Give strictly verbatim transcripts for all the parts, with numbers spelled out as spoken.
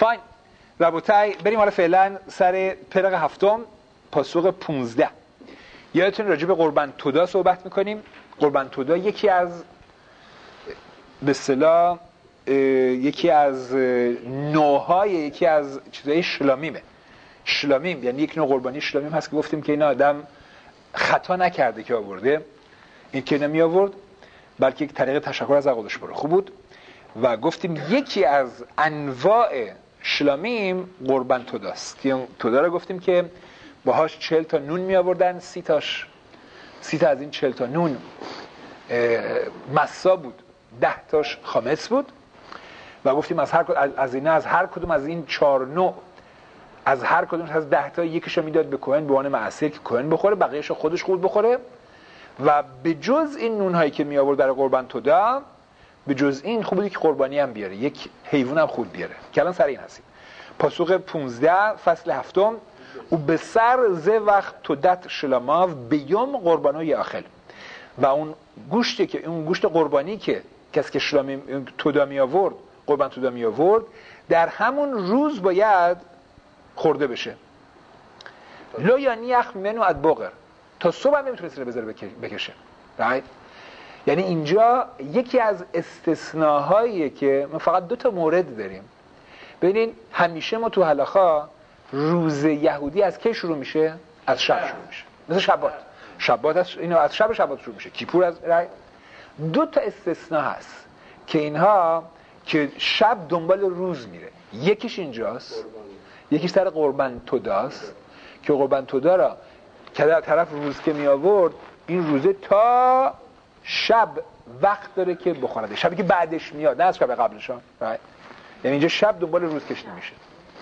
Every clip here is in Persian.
فاین ربوتای بریم حالا فعلا سر پرق هفتم پاسوق پونزده. یادتون راجع به قربان تودا صحبت میکنیم. قربان تودا یکی از به اصطلاح یکی از نوعهای یکی از چیزای شلامیمه. شلامیم یعنی یک نوع قربانی شلامیم هست که گفتیم که این آدم خطا نکرده که آورده، این که نمی آورد بلکه یک طریق تشکر از عقلش بره خوب بود. و گفتیم یکی از انواع شلامیم قربان توداست که تودا رو گفتیم که باهاش چهل تا نون می آوردن، سی تاش سی تا از این چهل تا نون مسا بود، ده تاش خامس بود. و گفتیم از هر از اینا از هر کدوم از این چهار نوع از هر کدوم از ده تا یکیشو میداد به کوهن به عنوان معصر که کوهن بخوره، بقیه‌شو خودش خود بخوره. و به جز این نون‌هایی که می آورد برای قربان تودا، به جز این خوب بود که قربانی هم بیاره، یک حیوان هم خود بیاره که الان سر این هستیم. پاسوق پانزده فصل هفتم او به سر ز وقت تودت شلاماو بیوم قربانوی آخل. و اون گوشتی که اون گوشت قربانی که کسی که شلامی تودا می آورد قربان تودا می آورد در همون روز باید خورده بشه. لو یا نیخ منو اد بغر تا صبح هم نمیتونست رو بذاره بکشه. right؟ یعنی اینجا یکی از استثناهاییه که ما فقط دو تا مورد داریم. ببینین همیشه ما تو هلاخا روز یهودی از کی شروع میشه؟ از شب شروع میشه. مثل شبات. شبات از اینو از شب شبات شروع میشه. کیپور از right؟ دو تا استثناء هست که اینها که شب دنبال روز میره. یکیش اینجاست. یکیش سر قربان توداست که قربان تودا را که در طرف روز که می آورد این روزه تا شب وقت داره که بخورده، شبی که بعدش میاد نه از شب قبلش. یعنی اینجا شب دنبال روز کشیده میشه،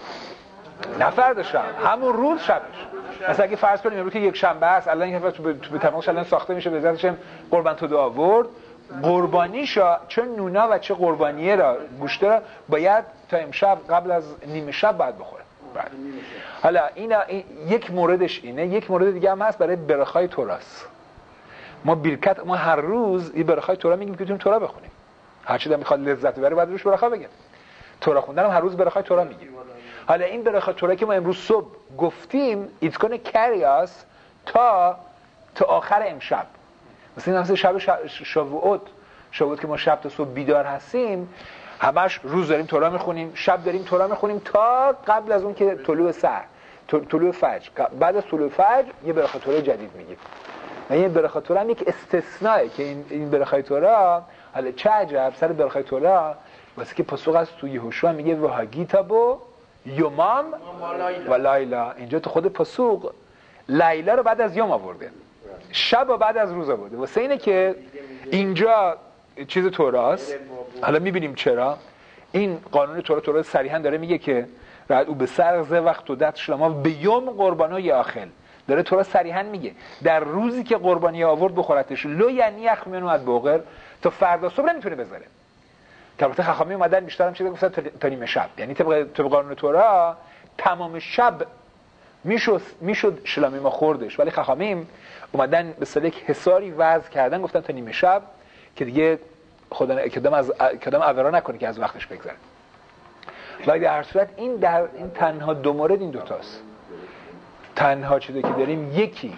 نه فردا شب، همون روز شبش. مثلا اگه فرض کنیم امروز که یک شنبه است، الان این تو به تمامش الان ساخته میشه، به ذاتش قربان تودا آورد، قربانیشا چه نونا و چه قربانیه را گوشته را باید تا امشب قبل از نیمه شب باید بخوره. حالا اینا این یک موردش اینه. یک مورد دیگه هم هست برای برخای توراست. ما برکت ما هر روز یه برخای تورا میگیم که بتونیم تورا بخونیم. هر چی دلم میخواد لذت ببره باید روش برخا بگیم. تورا خوندن هم هر روز برخای تورا میگیم. حالا این برخای تورا که ما امروز صبح گفتیم it's gonna carry us تا تا آخر امشب. مثلا مثلا شب شاووت شاووت که ما شب تا صبح بیدار هستیم، همش روز داریم تورا میخونیم، شب داریم تورا میخونیم تا قبل از اون که طلوع سحر طلوع فجر. بعد از طلوع فجر یه برخای تورا جدید میگیم. و این برخای تورا هم یک استثنائه که این این برخای تورا، حالا چه عجب سر برخای تورا واسه که پاسوق از تو یهوشوا میگه و هاگیتابو یومام و لایلا. اینجا تو خود پاسوق لیلا رو بعد از یوم آورده، شب رو بعد از روز آورده. واسه اینه که اینجا چیز توراست. حالا میبینیم چرا این قانون تورا تورا صریحا داره میگه که رد او به سر ز وقت تودت شلما به یوم قربانای آخل. داره تورا صریحا میگه در روزی که قربانی آورد بخورتش. لو یعنی یخمنو اد بغر تا فردا صبح نمیتونه بذاره. که البته خخامی اومدن بیشتر هم چیزا گفتن تا نیمه شب، یعنی طبق طبق قانون تورا تمام شب میشد میشد شلامی ما خوردش، ولی خخامیم اومدن به اصطلاح یک حصاری وضع کردن، گفتن تا نیمه شب که دیگه خدا کدام از کدام عورا نکنه که از وقتش بگذره. ولی در هر صورت این در این تنها دو مورد این دوتاست. تنها چیزی که داریم یکی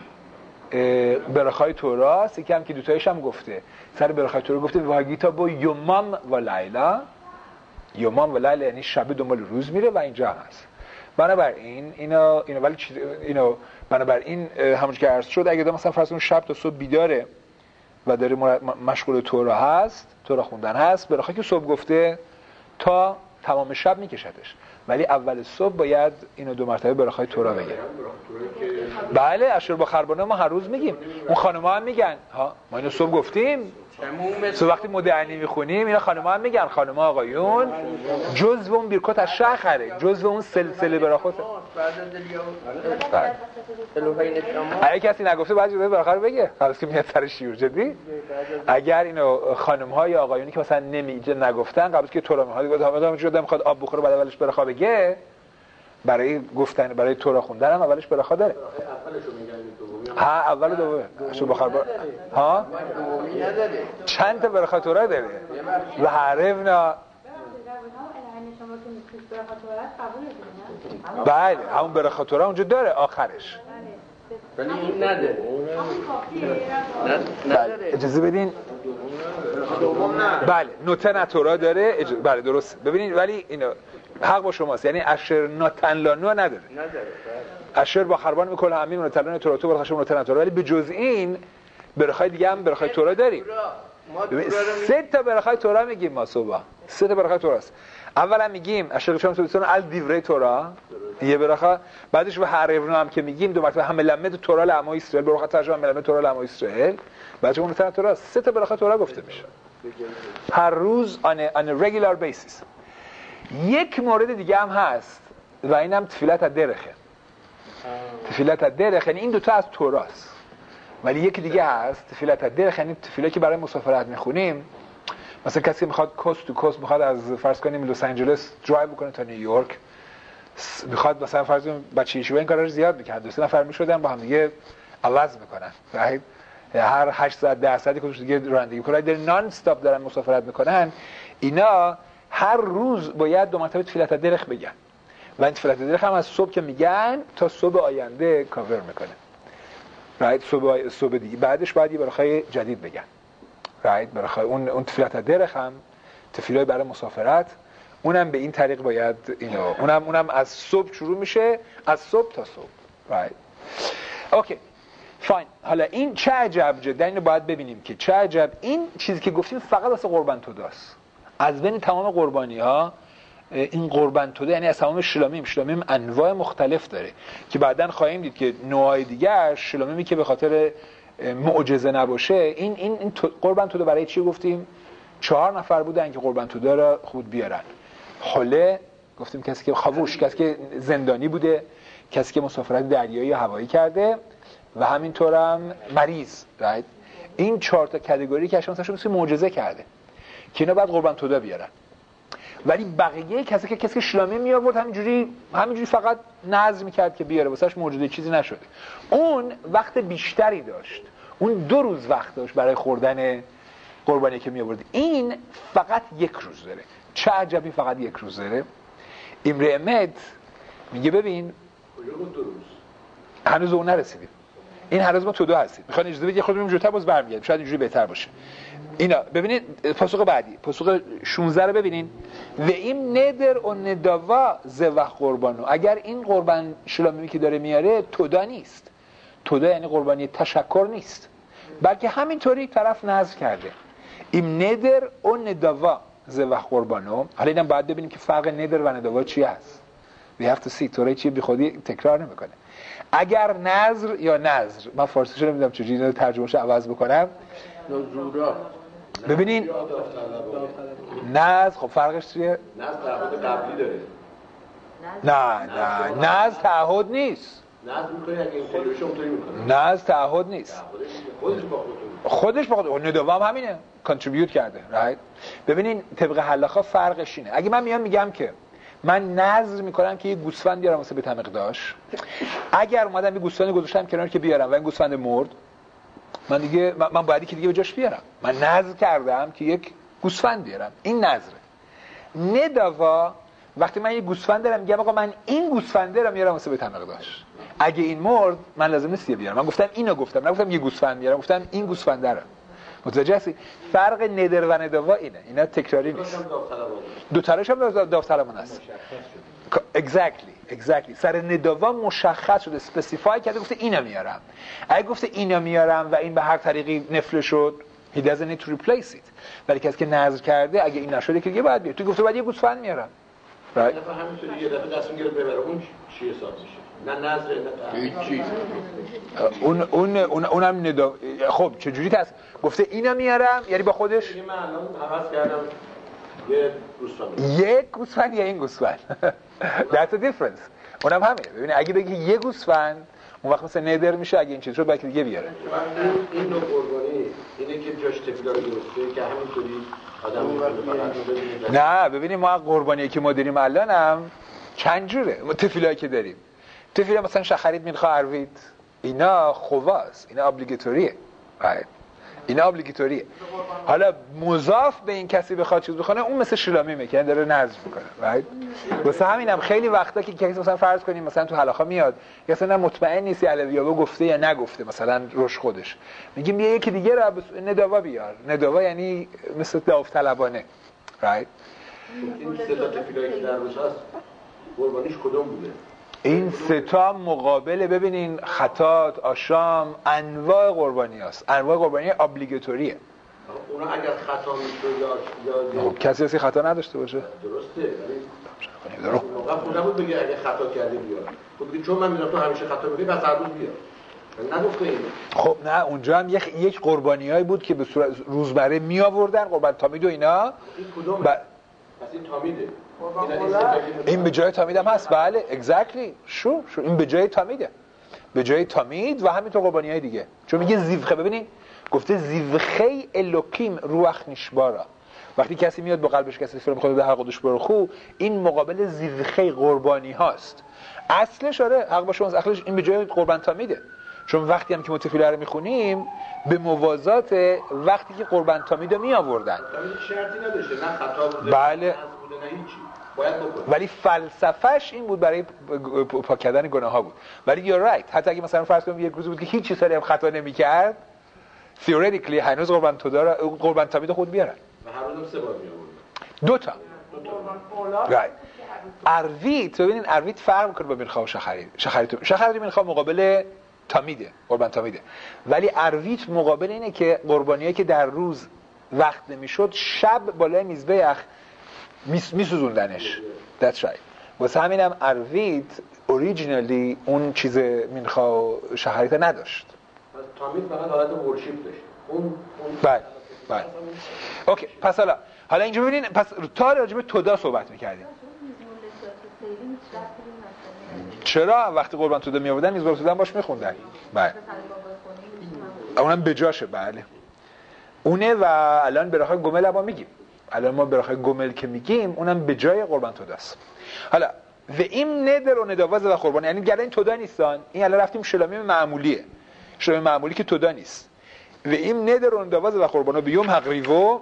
برخای توراست، یکی هم که دوتایش هم گفته سر برخای تورا گفته واگیتا با یومام و لیلا. یومام و لیلا یعنی شب دنبال روز میره و اینجا هم هست. بنابراین اینا اینا ولی چیز اینا بنابراین همونش که عرض شد اگه مثلا فرض کنید شب تا صبح بیداره و داره مشغول تورا هست، تورا خوندن هست، برخای که صبح گفته تا تمام شب میکشدش، ولی اول صبح باید اینو دو مرتبه برخای تورا بگه. بله اشور با خربانه ما هر روز میگیم، اون خانم‌ها هم میگن ها ما اینو صبح گفتیم، صبح وقتی مدعنی میخونیم اینا خانم‌ها هم میگن، خانم‌ها آقایون جزء اون بیرکوت از شخره، جزء اون سلسله براخوت. اگه کسی نگفته باید جزء براخره بگه، خلاص که میاد سر شیور جدی. اگر اینو خانم‌ها یا آقایونی که مثلا نمیگه نگفتن قبل که تورا میخواد گفت همه شده میخواد آب بخوره بعد اولش برخا بگه، برای گفتن برای تورا خوندن هم اولش برخا داره. ها اول و دومه شو بخار ها چند تا برخا تورا داره و حرفنا که توش برکات تورا قبول بله همون برکات تورا اونجا داره آخرش. ولی این نداره. بله اجازه بدین. بله نوتن تورا داره اج... بله درست. ببینید ولی اینو حق با شماست، یعنی اشر نوتن لانو نداره. نداره. اشر با خربان میکنه همین نوتن لانو تورا تو برخش نوتن تورا، ولی به جز این برخای دیگه هم برخای تورا داریم. سه تا برخای تورا میگیم ما صبح. سه تا برخای توراست. اولا میگیم اشر چون سوتون ال دیوره تورا یه برخه، بعدش به هر ابن هم که میگیم دو مرتبه هم ملمد تورا لعما اسرائیل برخه ترجمه ملمد تورا لعما اسرائیل، بعدش اون نوتن تورا سه تا برخای تورا گفته میشه هر روز on a, on a regular basis. یک مورد دیگه هم هست و اینم تفیلت الدرخه. تفیلت الدرخ یعنی این دوتا از توراست، ولی یکی دیگه هست تفیلت الدرخ یعنی تفیلی که برای مسافرت میخونیم. مثلا کسی میخواد کوست تو کوست، میخواد از فرض کنیم لس آنجلس درایو بکنه تا نیویورک، میخواد مثلا فرض کنیم بچه ایشون این کارا رو زیاد میکرد، دو سه نفر میشدن با هم دیگه عوض میکنن right؟ هر هشت ساعت ده ساعتی خودش دیگه رانندگی میکنن، در نان استاپ دارن مسافرت میکنن. اینا هر روز باید دو مرتبه تفیلت الدرخ بگن و این تفیلت الدرخ هم از صبح که میگن تا صبح آینده کاور میکنه right؟ صبح صبح دیگه بعدش باید یه برخای جدید بگن right؟ برخای اون اون تفیلت الدرخ هم تفیلای برای مسافرت، اونم به این طریق باید اینو اونم اونم از صبح شروع میشه، از صبح تا صبح right؟ اوکی فاین. حالا این چه عجب جدا اینو باید ببینیم که چه عجب این چیزی که گفتیم فقط واسه قربان توداست. از بین تمام قربانی ها این قربان توده یعنی از تمام شلامیم، شلامیم انواع مختلف داره که بعداً خواهیم دید که نوعای دیگه شلامیمی که به خاطر معجزه نباشه این این, این قربان توده برای چی گفتیم؟ چهار نفر بودن که قربان توده را خود بیارن. حله گفتیم کسی که خاووش، کسی که زندانی بوده، کسی که مسافرت دریایی یا هوایی کرده و همینطورم مریض right؟ این چهار تا کاتگوری که اشون مثلا معجزه کرده که اینا بعد قربان توده بیارن. ولی بقیه کسی که کسی که شلامی می آورد همینجوری همینجوری فقط نذر میکرد که بیاره، واسهش معجزه چیزی نشده. اون وقت بیشتری داشت، اون دو روز وقت داشت برای خوردن قربانی که می آورد. این فقط یک روز داره. چه عجبی فقط یک روز داره. امرئ امت میگه ببین هنوز اون نرسیدیم، این هنوز ما تو دو هستیم. میخوان اجازه بدید خودمون جلوتر باز برمیگردیم، شاید اینجوری بهتر باشه. اینا ببینید پاسخ بعدی، پاسخ شانزده رو ببینین. و این ندر و ندوا ذبح قربانو، اگر این قربان شلامی که داره میاره تودا نیست. تودا یعنی قربانی تشکر نیست، بلکه همینطوری طرف نذر کرده. این ندر و ندوا ذبح قربانو. حالا اینم باید ببینیم که فرق ندر و ندوا چی هست. we have to see. توره چی بی خودی تکرار نمیکنه. اگر نذر یا نذر، من فارسیش نمیدونم چجوری اینو ترجمهش عوض بکنم. نذورا ببینین نذر خب فرقش چیه؟ نذر تعهد قبلی داره. نه نه نذر تعهد نیست. نذر میکنه اگه این خودش اونطوری میکنه. نذر تعهد نیست. خودش با خودش با خودش ندوا هم همینه، کانتریبیوت کرده right؟ ببینین طبق حلاخا فرقش اینه. اگه من میام میگم که من نذر میکنم که یه گوسفند بیارم واسه بیت مقداش، اگر اومدم یه گوسفند گذاشتم کنار که بیارم و این گوسفند مرد، من دیگه من باید که دیگه به جاش بیارم. من نذر کردم که یک گوسفند بیارم، این نذره. ندوا وقتی من یه گوسفند دارم میگم آقا من این گوسفند رو میارم واسه بیت مقداش، اگه این مرد من لازم نیست بیارم. من گفتم اینو گفتم، نگفتم یه گوسفند میارم، گفتم این گوسفند رو. متوجه هستی؟ فرق ندر و ندوا اینه. اینا تکراری نیست. دو تاش هم داوطلبانه است. exactly exactly سر ندوا مشخص شده، اسپسیفای کرده، گفته اینا میارم. اگه گفته اینا میارم و این به هر طریقی نفل شد he doesn't need to replace it. ولی کسی که نذر کرده اگه این نشده که دیگه باید بیاره. تو گفته بعد یه گوسفند میارم right؟ نه همینطوری یه دفعه دستون گرفت ببره اون چی حساب میشه؟ نه نذر نه چی اون اون اون اونم ندا. خب چه جوری هست؟ گفته اینا میارم یعنی با خودش من الان عوض کردم یه گوسفند، یک گوسفند یا این گوسفند that's a difference. اونم همینه. ببین اگه بگی یه گوسفند اون وقت مثلا ندر میشه، اگه این چیز رو باید دیگه بیاره. این نوع قربانی اینه که جاش تفیلا رو درسته که همینطوری آدم می‌خواد. نه ببینیم ما قربانی که ما داریم الانم چند جوره. ما تفیلایی که داریم، تفیلا مثلا شخرید میخواد اروید، اینا خواست، اینا ابلیگاتوریه right؟ اینا ابلیگاتوریه. حالا مضاف به این کسی بخواد چیز بخونه اون مثل شلامیمه که داره نظم میکنه رایت. واسه همینم خیلی وقتا که کسی مثلا فرض کنیم مثلا تو حلقه میاد یا اصلا مطمئن نیستی علویابه گفته یا نگفته مثلا روش خودش میگیم بیا یکی دیگه رو نداوا بیار. نداوا یعنی مثل داوطلبانه رایت. این سه تا تفیلایی که در روش هست قربانیش کدوم بوده؟ این سه تا مقابل ببینین خطات، آشام، انواع قربانی هست. انواع قربانی ابلیگاتوریه. اونا اگر خطا میشد یا یا کسی اسی خطا نداشته باشه درسته ولی درست موقع خود نبود بگه اگه خطا کردی بیار. خب بگی چون من میدونم تو همیشه خطا میکنی پس هر روز بیار. نگفته این. خب نه اونجا هم یک یک قربانیایی بود که به صورت روزمره می آوردن قربان تامید و اینا. این کدومه؟ ب... پس این تامیده. این به جای تامید هم هست. بله اگزکتلی شو شو این به جای تامیده. به جای تامید و همینطور قربانیای دیگه. چون میگه زیوخه ببینید گفته زیوخه الوکیم روح نشبارا. وقتی کسی میاد با قلبش کسی فیلم میخواد به حق خودش برخو این مقابل زیوخه قربانی هاست. اصلش آره حق با شماست. اصلش این به جای قربان تامیده. چون وقتی هم که متفیله رو میخونیم به موازات وقتی که قربان تامیدو می آوردن شرطی نداشته نه خطا بوده بله بوده نه هیچی باید بکنه. ولی فلسفهش این بود برای پاک کردن گناه ها بود. ولی you're right حتی اگه مثلا فرض کنیم یک روز بود که هیچ چیزی هم خطا نمی‌کرد theoretically هنوز قربان تودا قربان تامید خود بیارن و هر روزم سه بار میآورد دو تا right. ارویت ببینین ارویت فرق میکنه با میرخا و شخری. شخری تو شخری میرخا مقابل تامیده قربان تامیده ولی ارویت مقابل اینه که قربانیایی که در روز وقت نمیشد شب بالای میزبه میسوزوندنش. That's right. واسه همینم ارویت اوریجینالی اون چیز میرخا و شخریت نداشت. تامید فقط حالت ورشیپ داشت. اون بله بله اوکی. پس حالا حالا اینجا ببینین پس تا راجع به تودا صحبت می‌کردیم. چرا وقتی قربان تودا میآوردن میزبان تودا باش میخوندن. بله اونم بجاشه. بله اونه و الان براخای گمل هم میگیم. الان ما براخای گمل که میگیم اونم به جای قربان توداست. حالا و این ندر و نداواز و قربان یعنی گله این تودا نیستان. این الان رفتیم شلامی معمولیه. شلامی معمولی که تودا نیست. و این ندر و نداواز و قربانو بیوم حقریو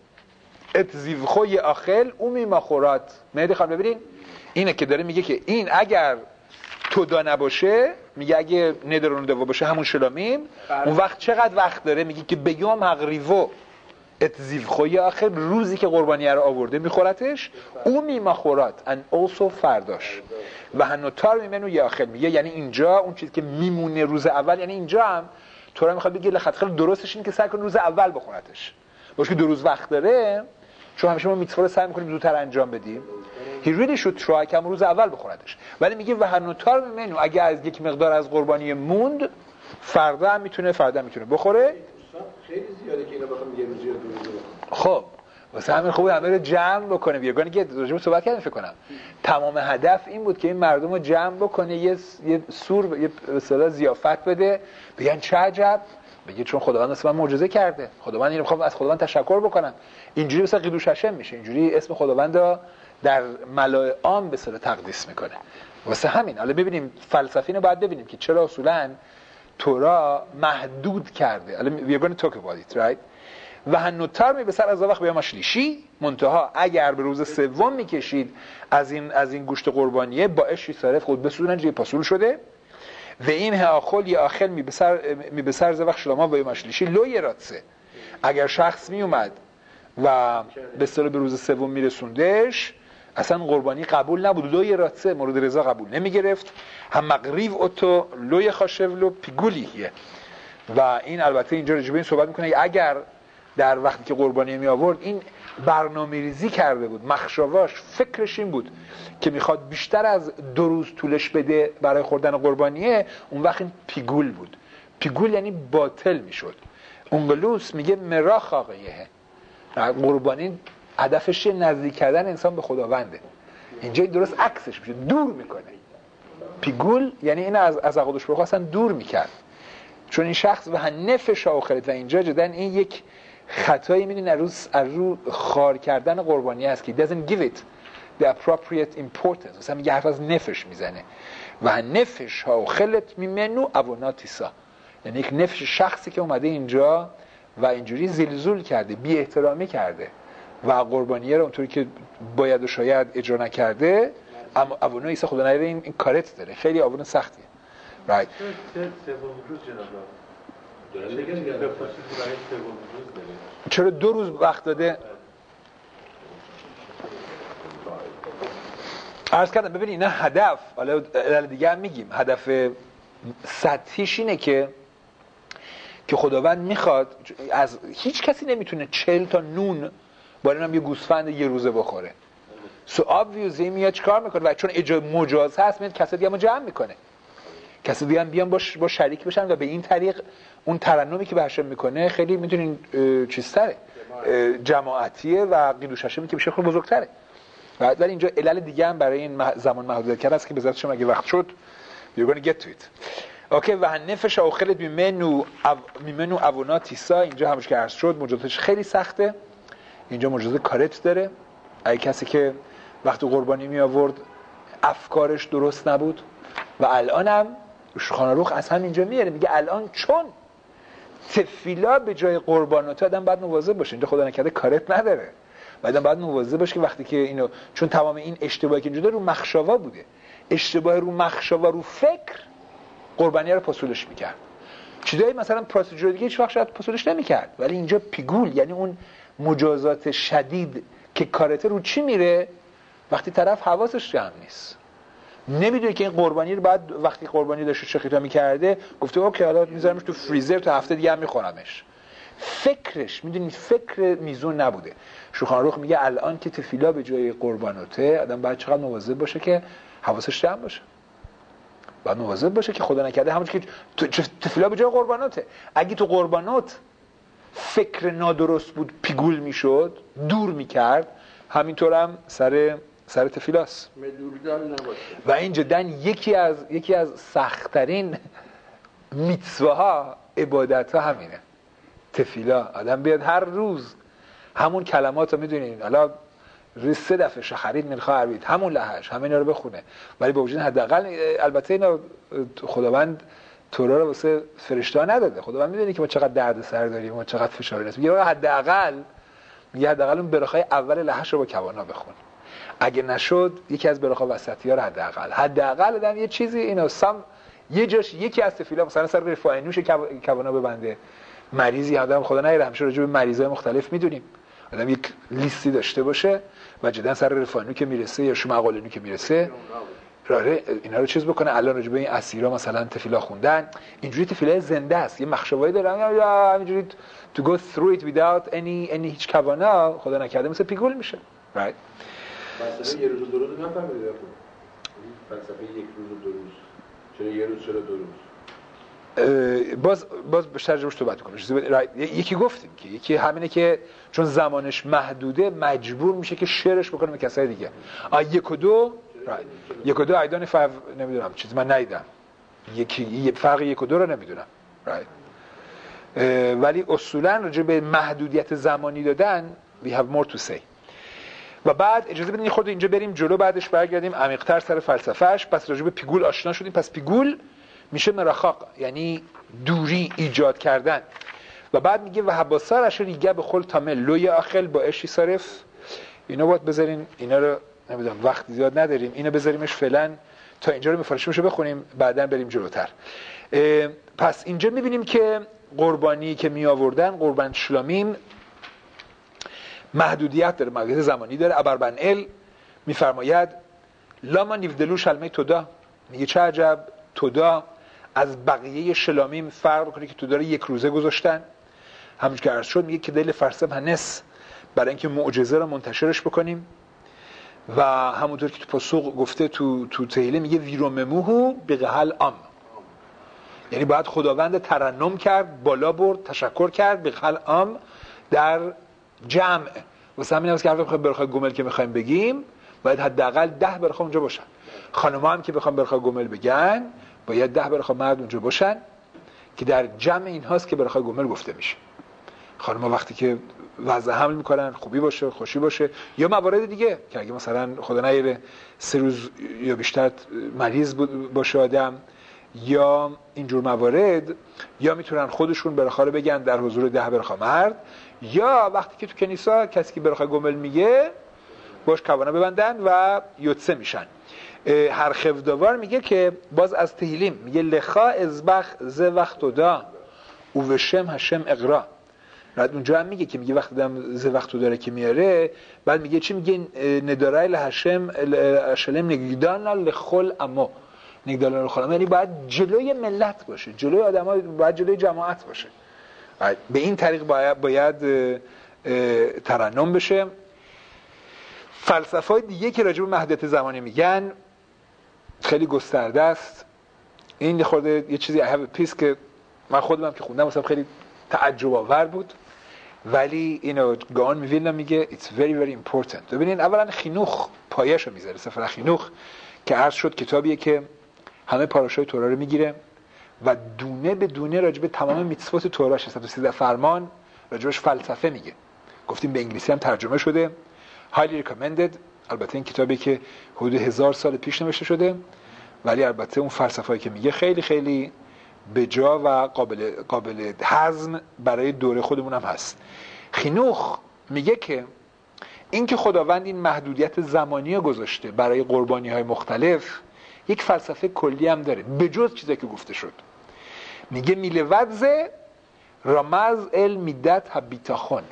ات زیوخوی آخل اومی مخورات. مهدی خان ببینین اینه که داره میگه که این اگر تودا نباشه میگه اگه ندر و نداوا باشه همون شلامیم اون وقت چقدر وقت داره میگه که بیوم حقریو ات زیوخوی آخل روزی که قربانیه رو آورده میخورتش اومی مخورات ان اوسو فرداش و هنوتار میمنو یه آخل میگه یعنی اینجا اون چیزی که میمونه روز اول یعنی اینجا هم تو را میخواد بگه لخت خیلی درستش اینه که سعی کن روز اول بخورتش باشه که دو روز وقت داره چون همیشه ما میتفا رو سعی میکنیم زودتر انجام بدیم he really should try که هم روز اول بخوردش ولی میگه و هنوتار میمنو اگه از یک مقدار از قربانی موند فردا هم میتونه فردا هم میتونه بخوره. خیلی زیاده که اینا بخوام یه روز یا دو روز. خب واسه همین خوبه همه رو جمع بکنه بیگانی که راجع به صحبت کردیم فکر کنم تمام هدف این بود که این مردم رو جمع بکنه یه یه سور یه به اصطلاح ضیافت بده بگن چه عجب بگه چون خداوند واسه من معجزه کرده خداوند اینو میخوام از خداوند تشکر بکنم اینجوری مثلا قیدوش هشم میشه اینجوری اسم خداوند رو در ملائ عام به اصطلاح تقدیس میکنه. واسه همین حالا ببینیم فلسفی اینو باید ببینیم که چرا اصولا تورا محدود کرده. حالا we're going to talk about it right. و هنوتر می بسر از وقت بیام شلیشی منتها اگر به روز سوم میکشید از این از این گوشت قربانیه با اشی صرف خود بسودن جای پاسول شده و این هاخل یا آخل می بسر می بسر از وقت شلما بیام شلیشی لو یراتسه اگر شخص می اومد و به اصطلاح به روز سوم میرسوندش اصلا قربانی قبول نبود لو یراتسه مورد رضا قبول نمی گرفت هم مغریب اوتو لو خاشولو پیگولیه و این البته اینجا راجع به این صحبت میکنه اگر در وقتی که قربانی می آورد این برنامه‌ریزی کرده بود مخشواش فکرش این بود که میخواد بیشتر از دو روز طولش بده برای خوردن قربانیه اون وقت این پیگول بود. پیگول یعنی باطل میشد. اونگلوس میگه مراخاقیه قربانی هدفش نزدیک کردن انسان به خداونده. اینجا درست عکسش میشه دور میکنه. پیگول یعنی این از از خودش رو خواستن دور میکرد چون این شخص و نفش آخرت و اینجا جدن این یک خطایی میدونی از رو خار کردن قربانی است که doesn't give it the appropriate importance مثلا میگه حرف از نفش میزنه و نفش ها خلت میمنو اواناتیسا یعنی یک نفش شخصی که اومده اینجا و اینجوری زلزول کرده، بی احترامی کرده و قربانیه رو اونطوری که باید و شاید اجرا نکرده، اما اونا عیسی خدا نگیره این, این کارت داره، خیلی اونا سختیه. right. سوم روز جناب چرا دو روز وقت داده؟ عرض کردم ببینید اینا هدف، حالا دیگه هم میگیم هدف سطحیش اینه که که خداوند میخواد، از هیچ کسی نمیتونه چهل تا نون با اینم یه گوسفند یه روزه بخوره. سو obviously میاد چیکار میکنه و چون اجازه مجاز هست میاد کسی دیگه هم جمع میکنه، کسی دیگه هم بیان با با شریک بشن و به این طریق اون ترنمی که بهشم میکنه خیلی میتونین چیزتره، جماعتیه و قیدوش هشمی که میشه خیلی بزرگتره. ولی اینجا علل دیگه هم برای این زمان محدودیت کرده است که به ذات شما اگه وقت شد you're going to get to it. اوکی و نفش آخرت میمنو او... میمنو اونا تیسا، اینجا همش که عرض شد مجازاتش خیلی سخته. اینجا مجازات کارت داره. اگه کسی که وقتی قربانی می آورد افکارش درست نبود و الان هم شوخان روخ از هم اینجا میاره میگه الان چون تفیلا به جای قربانات آدم باید مواظب باشه. اینجا خدا نکرده کارت نداره، بعدم باید مواظب باشه که وقتی که اینو، چون تمام این اشتباهی که اینجا رو مخشوا بوده، اشتباه رو مخشوا رو فکر قربانی رو پسولش میکرد. چیزایی مثلا پروسیجر دیگه هیچ وقت شاید پسولش نمیکرد، ولی اینجا پیگول یعنی اون مجازات شدید که کارته رو چی میره وقتی طرف حواسش جمع نیست، نمیدونه که این قربانی رو بعد وقتی قربانی داشته شخیتا میکرده گفته اوکی حالا میذارمش تو فریزر تا هفته دیگه هم میخورمش. فکرش میدونی فکر میزون نبوده. شوخان روخ میگه الان که تفیلا به جای قرباناته آدم باید چقدر مواظب باشه که حواسش جمع باشه، باید مواظب باشه که خدا نکرده همون که تفیلا به جای قرباناته. اگه تو قربانات فکر نادرست بود پیگول میشد، دور میکرد، همینطور هم سر سر تفیلاست و این جدا یکی از یکی از سخت‌ترین میتسواها عبادت‌ها همینه. تفیلا آدم بیاد هر روز همون کلمات رو میدونین، حالا روی سه دفعه شخرید ملخا عربید همون لهش همه اینا رو بخونه، ولی با وجود حداقل البته اینا خداوند تورا رو واسه فرشته نداده. خداوند میدونه که ما چقدر درد سر داریم و چقدر فشار هست. میگه حداقل میگه حداقل اون براخای اول لهش رو با کوانا بخون. اگه نشد یکی از براخا وسطی‌ها رو حداقل حداقل آدم یه چیزی اینو سم یه جاش یکی از تفیلا مثلا سر رفاینوش کوانا ببنده. مریضی آدم خدا نگیره همیشه راجع به مریضای مختلف میدونیم، آدم یک لیستی داشته باشه و جدا سر رفاینو که میرسه یا شما مقالنو که میرسه راره اینا رو چیز بکنه. الان راجع به این اسیرا مثلا تفیلا خوندن، اینجوری تفیلا زنده است، یه مخشوایی داره یا اینجوری to go through it without any any هیچ کوانا خدا نکرده مثل پیگول میشه. right فلسفه یه روز و دو روز نفهمیدید فلسفه یک روز و دو روز چرا یه روز چرا دو روز باز باز بیشتر جوش صحبت کنیم. یکی گفتیم که یکی همینه که چون زمانش محدوده مجبور میشه که شعرش بکنه به کسای دیگه. آ یک و دو یک و دو ایدان فاو نمیدونم چیزی من ندیدم، یکی فرق یک و دو رو نمیدونم right. ولی اصولا راجع به محدودیت زمانی دادن we have more to say. و بعد اجازه بدین خود اینجا بریم جلو، بعدش برگردیم عمیق‌تر سر فلسفه‌اش. پس راجع به پیگول آشنا شدیم. پس پیگول میشه مرخاق یعنی دوری ایجاد کردن. و بعد میگه و حباسار اشو ریگه به خل تامل لوی آخل با اشی صرف. اینا باید بذارین، اینا رو نمیدونم وقت زیاد نداریم، اینو بذاریمش فعلا تا اینجا رو مفارشمشو بخونیم بعداً بریم جلوتر. پس اینجا میبینیم که قربانی که می آوردن قربان شلامیم محدودیت داره، محدودیت زمانی داره. ابربنئل میفرماید لاما نیودلو شلمه تودا، میگه چه عجب تودا از بقیه شلامیم فرق کنه که تودا رو یک روزه گذاشتن. همونش که عرض شد میگه که دل فرسم هنس برای اینکه معجزه رو منتشرش بکنیم و همونطور که تو پاسوق گفته تو تو تهیله میگه ویرومموهو بقهل ام، یعنی باید خداوند ترنم کرد، بالا برد، تشکر کرد بقهل ام در جمع. واسه همین است که هر برخای گمل که میخوایم بگیم باید حداقل ده برخا اونجا باشن. خانم‌ها هم که بخوام برخا گمل بگن باید ده برخا مرد اونجا باشن که در جمع این هاست که برخای گمل گفته میشه. خانم‌ها وقتی که وضع حمل میکنن خوبی باشه، خوشی باشه، یا موارد دیگه که اگه مثلا خدا نگیره سه روز یا بیشتر مریض باشه آدم، یا اینجور موارد، یا میتونن خودشون برخا رو بگن در حضور ده برخا مرد، یا وقتی که تو کنیسا کسی که برخا گمل میگه باش کوانه ببندن و یوتسه میشن. هر خفدوار میگه که باز از تهیلیم میگه لخا ازبخ ز وقت دا او وشم هشم اقرا. بعد اونجا هم میگه که میگه وقتی دم ز وقت داره که میاره، بعد میگه چی؟ میگه ندارای لهشم اشلم نگدان لخل اما نگدان لخل اما، یعنی باید جلوی ملت باشه، جلوی آدم‌ها، باید جلوی جماعت باشه. به این طریق باید, باید ترنم بشه. فلسفه‌های دیگه که راجع به محدودیت زمانی میگن خیلی گسترده است. این یه خورده یه چیزی I have a piece که من خودم که خوندم مثلا خیلی تعجب آور بود، ولی اینو گان میویلنا میگه it's very very important. ببینین اولا خینوخ پایه‌شو میذاره، سفر خینوخ که عرض شد کتابیه که همه پاراشای تورا رو میگیره و دونه به دونه راجع به تمام میتسوت تورا صد و سیزده فرمان راجبش فلسفه میگه. گفتیم به انگلیسی هم ترجمه شده. highly recommended. البته این کتابی که حدود هزار سال پیش نوشته شده، ولی البته اون فلسفه‌ای که میگه خیلی خیلی بجا و قابل قابل هضم برای دوره خودمون هم هست. خینوخ میگه که این که خداوند این محدودیت زمانی رو گذاشته برای قربانی‌های مختلف، یک فلسفه کلی هم داره به جز چیزی که گفته شد. میگه میلوذ رمز ال میدت هبیتاخون،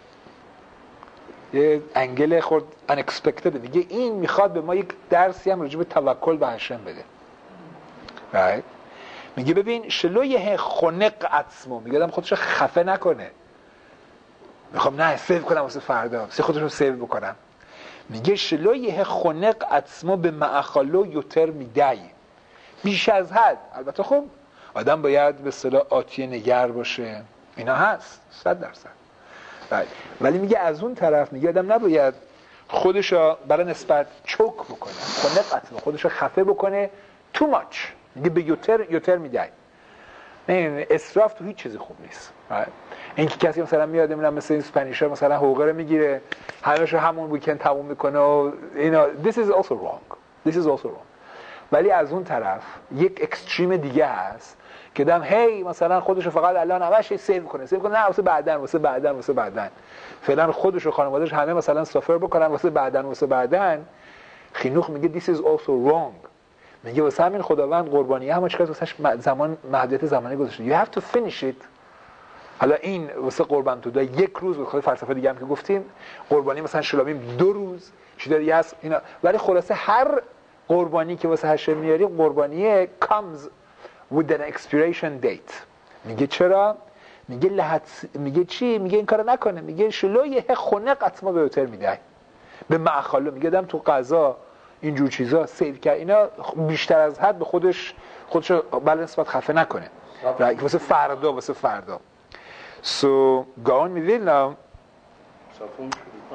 یه انگل خورد unexpected. میگه این میخواد به ما یک درسی هم راجع به توکل به هشم بده. right. میگه ببین شلویه خنق عصمو، میگه آدم خودشو خفه نکنه، میخوام نه سیو کنم واسه فردا، سی خودشو سیو بکنم. میگه شلویه خنق عصمو به معخالو یوتر میدی، بیش از حد. البته خب آدم باید به اصطلاح آتیه نگر باشه، اینا هست صد درصد. ولی میگه از اون طرف میگه آدم نباید خودشو برای نسبت چوک بکنه، خنق عصمو خودشو خفه بکنه too much. میگه به یوتر یوتر میدی. نه اسراف تو هیچ چیزی خوب نیست. این که کسی مثلا میاد نمیدونم مثل این اسپانیشا مثلا حقوق رو میگیره همه‌شو همون ویکند تموم میکنه و اینا، this is also wrong. this is also wrong. ولی از اون طرف یک اکستریم دیگه هست که دم هی مثلا خودشو فقط الان همش سیو کنه، سیو کنه نه واسه بعدن واسه بعدن واسه بعدن، فعلا خودشو خانواده‌اش همه مثلا سافر بکنن واسه بعدن واسه بعدن. خینوخ میگه this is also wrong. میگه واسه همین خداوند قربانی همه چیز واسش زمان محدودیت زمانی گذاشته. you have to finish it. حالا این واسه قربان تو یک روز، به خاطر فلسفه دیگه هم که گفتیم قربانی مثلا شلامیم دو روز چیز دیگه هست اینا، ولی خلاصه هر قربانی که واسه هشم میاری قربانی comes with an expiration date. میگه چرا؟ میگه لحظ میگه چی؟ میگه این کارو نکنه. میگه شلویه خنق عصمو به اوتر میده به معخالو. میگه دم تو قضا اینجور چیزا سیو کرد اینا بیشتر از حد به خودش خودشو بل نسبت خفه نکنه واسه فردا واسه فردا. So گاون می‌ویلنا صافون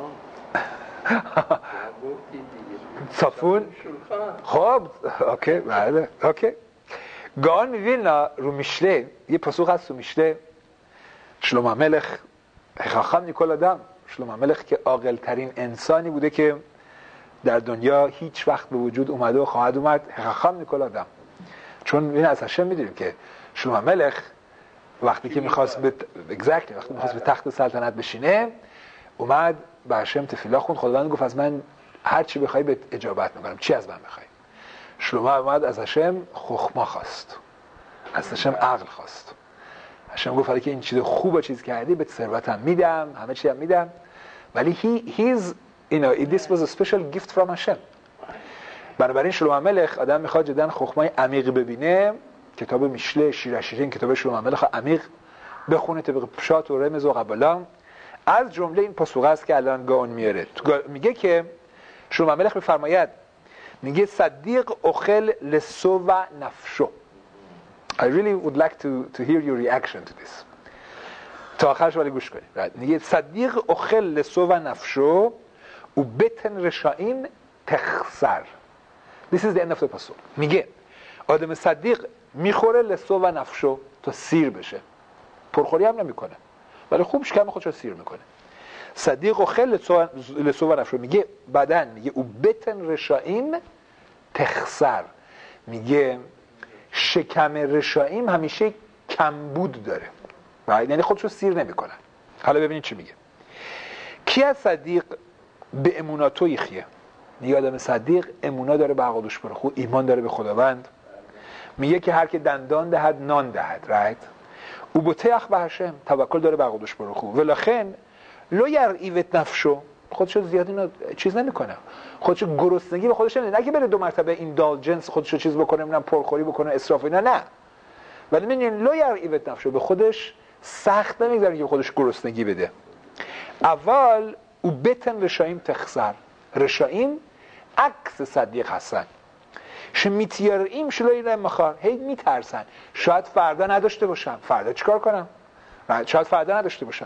صافون خب اوکی بله اوکی. گاون می‌ویلنا رو میشله یه پاسخ هست تو میشله. شلوم ملخ خاخام نیکول آدم، شلوم ملخ که عاقل ترین انسانی بوده که در دنیا هیچ وقت به وجود اومده و خواهد اومد، خاخام نیکول آدم. چون این از هشم میدونیم که شلوم ملخ وقتی که میخواست به exactly وقتی میخواست به تخت سلطنت بشینه اومد به هشم تفیلا خوند، خداوند گفت از من هر چی بخوای به اجابت میکنم، چی از من بخوای؟ شلومه اومد از هشم خخما خواست، از هشم عقل خواست. هشم گفت که این چیز خوبه چیز کردی بهت ثروتم میدم، همه چی هم میدم، ولی he he's you know this was a special gift from هشم. بنابراین شلومه ملخ آدم میخواد جدن خخمای عمیق ببینه، کتاب میشله شیرشیرین کتاب شلوم ملخ عمیق بخونه طبق پشات و رمز و قبلا. از جمله این پاسخ است که الان گاون میاره، میگه که شلوم ملخ میفرماید میگه صدیق اخل لسو و نفشو. I really would like to to hear your reaction to this. تا آخرش ولی گوش کنید. میگه صدیق اخل لسو و نفشو و بتن رشائیم تخسر. This is the end of the پاسخ. میگه آدم صدیق میخوره لسو و نفشو تا سیر بشه، پرخوری هم نمیکنه ولی خوب شکم خودش رو سیر میکنه. صدیق و خیل لسو و نفشو میگه بعدن میگه او بتن رشائیم تخسر، میگه شکم رشاییم همیشه کمبود داره، یعنی خودشو سیر نمیکنن. حالا ببینید چی میگه. کی از صدیق به اموناتو یخیه؟ میگه آدم صدیق امونا داره به عقادش برخو، ایمان داره به خداوند. میگه که هر که دندان دهد نان دهد، رایت او بوتیخ به هشم، توکل داره به عقادش برخو. ولخن لو یرعیوت نفشو، خودشو زیادی نا... چیز نمیکنه، خودشو گرسنگی به خودش نمیده، نه که بره دو مرتبه ایندالجنس خودشو چیز بکنه، نه پرخوری بکنه، اسراف اینا، نه. ولی میگن لو یرعیوت نفشو، به خودش سخت نمیگذره که خودش گرسنگی بده. اول او بتن رشایم تخسر، رشایم عکس صدیق هستن. شمیتیاریم شلوی رمخار، هی میترسن شاید فردا نداشته باشم، فردا چیکار کنم، شاید فردا نداشته باشم.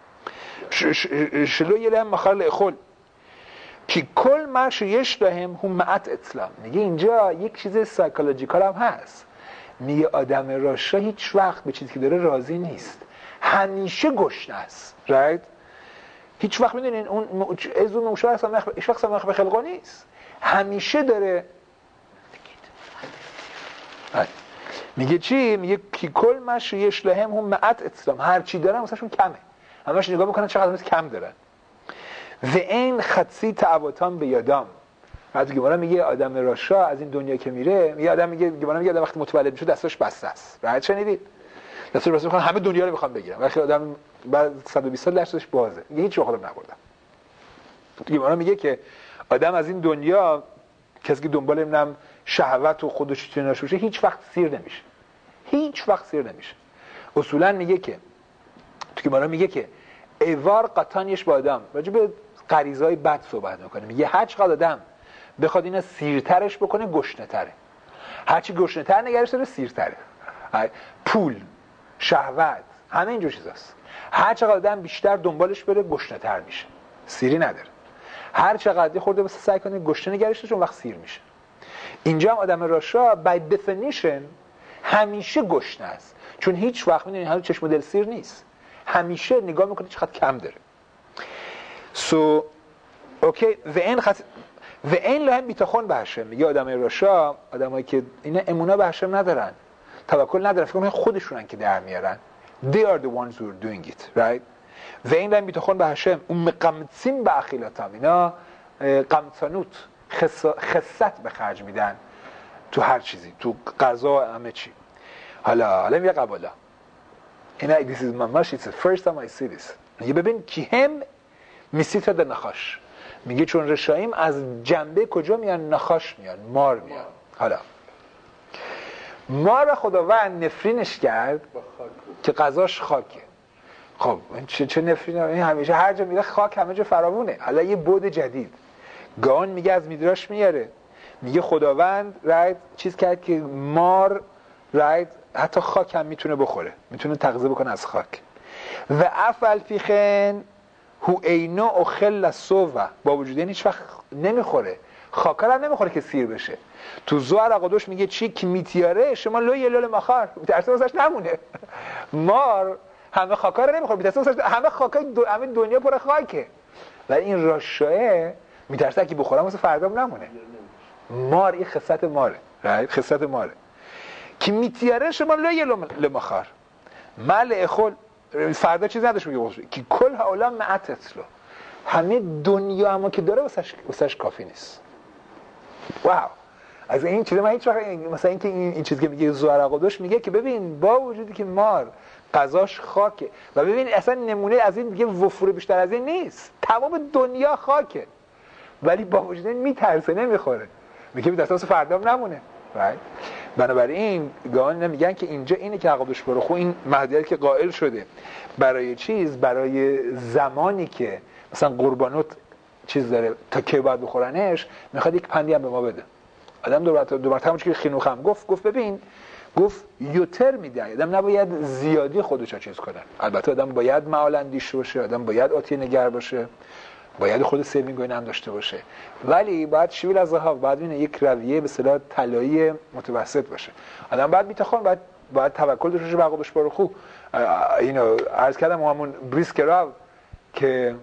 شلوی رمخار لخول که کل مرش یش دهم هم معت اطلام. میگه اینجا یک چیز سایکولوژیکال هم هست. میگه آدم راشا هیچ وقت به چیزی که داره راضی نیست، همیشه گشنه است، رایت هیچ وقت میدونین اون ازو موشا اصلا هیچ وقت سمخ به خلقا نیست، همیشه داره. میگه چی؟ میگه کی کل مش یشلهم هم معت اسلام، هر چی دارن واسهشون کمه، همش نگاه میکنن چقدر از کم دارن. و این خدسی تعواتان به یادم. بعد گمارا میگه آدم راشا از این دنیا که میره، میگه آدم میگه گمارا میگه آدم وقتی متولد میشه دستش بسته است، راحت شنیدید؟ دستش بسته میخوان همه دنیا رو میخوام بگیرم، وقتی آدم بعد صد و بیست سال دستش بازه، میگه هیچ وقت نبردم. گمارا میگه که آدم از این دنیا کسی که دنبال نمیدونم شهوت و خودش چناش باشه هیچ وقت سیر نمیشه، هیچ وقت سیر نمیشه. اصولا میگه که تو که مارا میگه که ایوار قطانیش با آدم راجع به غریزهای بد صحبت میکنه. میگه هر چقدر آدم بخواد اینا سیرترش بکنه گشنه تره، هرچی گشنه تر نگرش داره سیرتره. پول، شهوت، همه اینجور چیزاست. هر چقدر آدم بیشتر دنبالش بره گشنه تر میشه، سیری نداره. هر چقدر خورده بس سعی کنه گشنه نگرش داره، چون وقت سیر میشه. اینجا هم آدم راشا by definition همیشه گشنه است، چون هیچ وقت میدونی هر چشم دل سیر نیست، همیشه نگاه میکنه چقدر کم داره. سو اوکی و این خط و این لهم بیتخون به هشم. میگه آدم راشا آدمایی که اینا امونا به هشم ندارن، توکل ندارن، فکر کنن خودشونن که در میارن. They are the ones who are doing it, right؟ و این لهم بیتخون به هشم اون مقمتین به اخیلاتم، اینا قمتانوت خصت به خرج میدن تو هر چیزی، تو غذا همه چی. حالا حالا میگه قبالا اینا this is my mush, it's the first time I see this. میگه ببین کی هم میسیت در نخاش. میگه چون رشاییم از جنبه کجا میان؟ نخاش میان، مار میان. حالا مار خداوند نفرینش کرد که غذاش خاکه. خب چه چه نفرینه؟ این همیشه هر جا میره خاک همه جا فراوونه. حالا یه بعد جدید گان میگه از میدراش میاره، میگه خداوند رایت چیز کرد که مار رایت حتی خاک هم میتونه بخوره، میتونه تغذیه بکنه از خاک. و افل فیخن هو اینو اخل صوفه، با وجود این هیچ وقت نمیخوره، خاکا هم نمیخوره که سیر بشه. تو زوار عقادوش میگه چی که میتیاره شما لو یه لول مخار میترسه واسش نمونه. مار همه خاکا رو نمیخوره، میترسه واسش همه خاکای دو... همه دنیا پر خاکه، ولی این راشاه میترسه که بخورم واسه فردام نمونه. مار این خصت ماره، رایت خصت ماره که میتیاره شما لو یه لول مخار مال اخول فردا چیز نداشت. میگه که کل حالا معت اصلا همه دنیا اما که داره واسش واسش کافی نیست. واو، از این چیزا من هیچ وقت مثلا اینکه این این چیزی که میگه زوارقو داشت میگه که ببین با وجودی که مار غذاش خاکه و ببین اصلا نمونه از این دیگه وفور بیشتر از این نیست، تمام دنیا خاکه، ولی با وجود این میترسه نمیخوره، میگه دست واسه فردام نمونه. right؟ بنابراین گاهن میگن که اینجا اینه که عقبش برو خو این مهدیت که قائل شده برای چیز، برای زمانی که مثلا قربانوت چیز داره تا که باید بخورنش، میخواد یک پندی هم به ما بده. آدم دو مرتبه دو مرتبه که خینوخ هم گفت گفت ببین گفت یوتر میده، آدم نباید زیادی خودش چیز کنه. البته آدم باید معال اندیش باشه، آدم باید آتیه نگر باشه، باید خود سیوینگ هم داشته باشه، ولی باید شیویل از ذهاب، باید این یک رویه به اصطلاح طلایی متوسط باشه. آدم باید میتخون باید باید توکل داشته باشه به عقبش برو خو. اینو عرض کردم همون بریسکراو که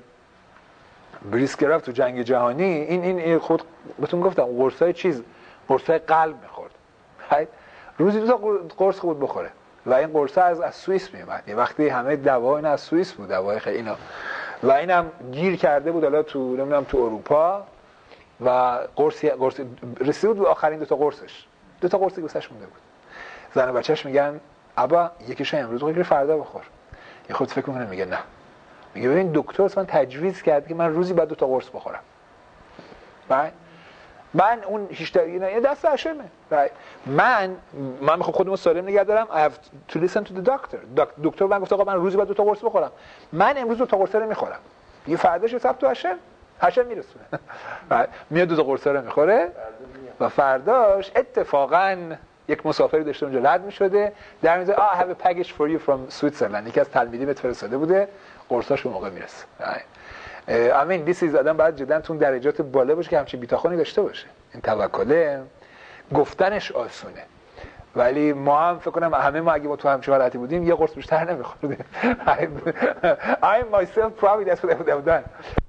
بریسکراو تو جنگ جهانی این این خود بهتون گفتم قرصای چیز قرصای قلب میخورد. روزی دو تا قرص خود بخوره و این قرص از از سوئیس میومد. یه وقتی همه دوا اینا از سوئیس بود، دوای خیلی اینا، و اینم گیر کرده بود حالا تو نمیدونم تو اروپا و قرص قرص رسید بود آخرین دو تا قرصش، دو تا قرصی گوشش مونده بود. زن و بچه‌ش میگن ابا یکیشو امروز بخور فردا بخور. یه خود فکر میکنه میگه نه، میگه ببین دکتر اصلا تجویز کرد که من روزی باید دو تا قرص بخورم. من من اون هیچ یه دست اشمه. من من میخوام خودمو سالم نگه دارم. I have to listen to the doctor. دکتر من گفت آقا من روزی باید دو تا قرص بخورم. من امروز دو تا قرص رو میخورم. یه فرداش حساب تو هشم هشم میرسونه. میاد دو تا قرص رو میخوره و فرداش اتفاقاً یک مسافری داشته اونجا رد میشده در میگه I have a package for you from Switzerland. یکی از تلمیذی بهت فرستاده بوده، قرصاش اون موقع میرسه. I mean this is آدم باید جدا تو درجات بالا باشه که همچین بیتاخونی داشته باشه. این توکله گفتنش آسونه، ولی ما هم فکر کنم همه ما اگه ما تو همچین حالتی بودیم یه قرص بیشتر نمیخوردیم. I myself probably that's what I would have done.